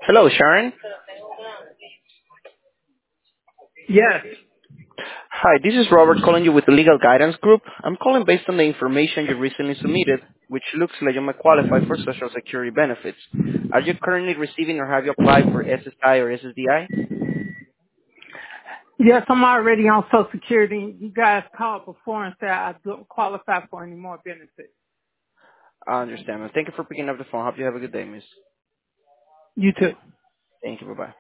Hello, Sharon. Yes. Hi, this is Robert calling you with the Legal Guidance Group. I'm calling based on the information you recently submitted, which looks like you might qualify for Social Security benefits. Are you currently receiving or have you applied for SSI or SSDI? Yes, I'm already on Social Security. You guys called before and said I don't qualify for any more benefits. I understand. Thank you for picking up the phone. Hope you have a good day, miss. You too. Thank you. Bye-bye.